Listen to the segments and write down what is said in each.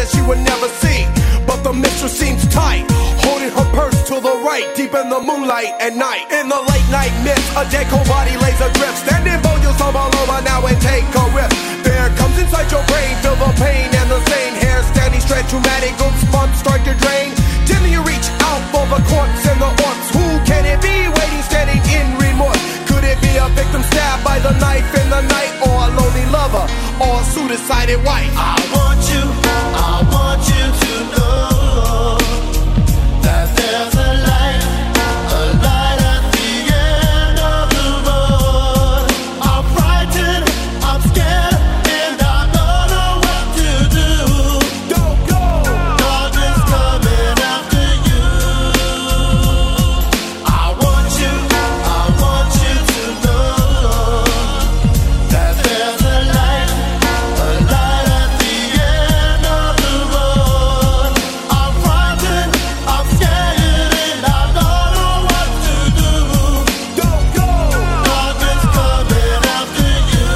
she would never see. But the mistress seems tight, holding her purse to the right, deep in the moonlight at night. In the late night mist, a dead cold body lays adrift. Standing bold, you'll stumble over now and take a rip. There comes inside your brain, feel the pain and the stain. Hair standing straight, traumatic, goosebumps start to drain. Till you reach out for the corpse and the orcs. Who can it be waiting, standing in remorse? Could it be a victim stabbed by the knife in the night, or a lonely lover, or a suicided wife? I want you to know that there's a light at the end of the road. I'm frightened, I'm scared, and I don't know what to do. Don't go! Darkness coming after you. I want you to know that there's a light at the end of the road. I'm frightened, I'm scared, and I don't know what to do. Don't go! Darkness coming after you.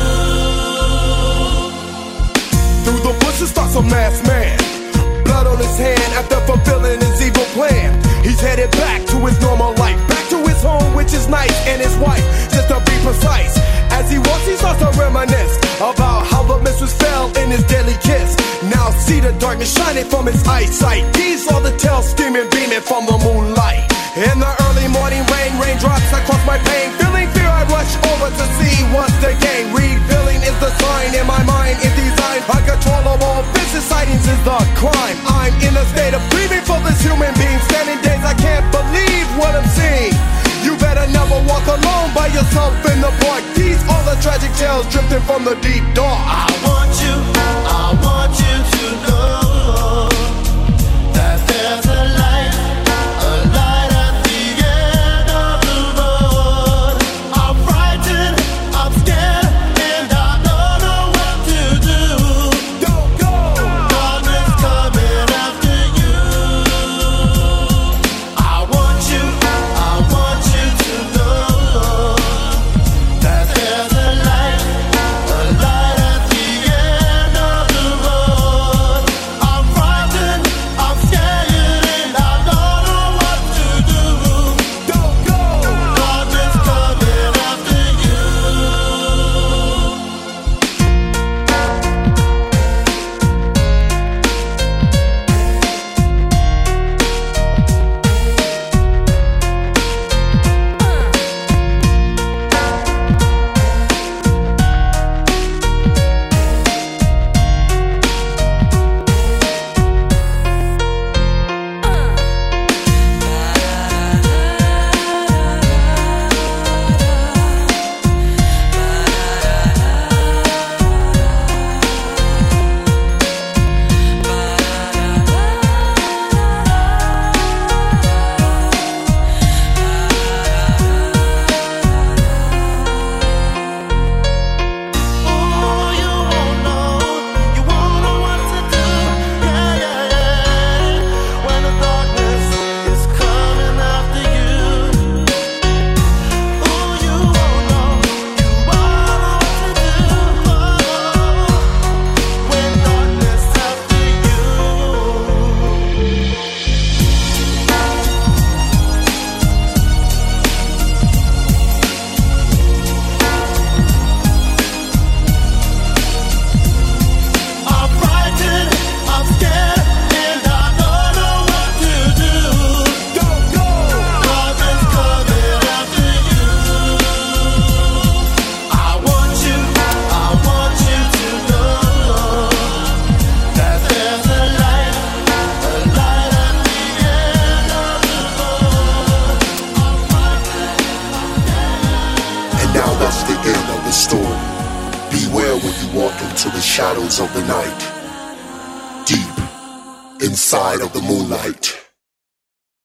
Through the bushes stalks a masked man, blood on his hand after fulfilling his evil plan. He's headed back to his normal life, back to his home, which is nice, and his wife, just to be precise. As he walks, he starts to reminisce about how the mistress fell in his deadly kiss. Now see the darkness shining from his eyesight. These are the tales steaming, beaming from the moonlight. In the early morning rain, raindrops across my pain. Feeling fear, I rush over to see what's the game. Revealing is the sign in my mind, it's designed. Uncontrollable vicious sightings is the crime. I'm in a state of grieving for this human being. Standing days, I can't believe what I'm seeing. You better never walk alone by yourself in the park. These are the tragic tales drifting from the deep dark. I want you to know that there's a light at the end of the road. I'm frightened, I'm scared, and I don't know what to do. Don't go! Darkness coming after you. I want you to know that there's a light at the end of the road. I'm frightened, I'm scared, and I don't know what to do. Don't go! Darkness coming after you. Beware when you walk into the shadows of the night, deep inside of the moonlight.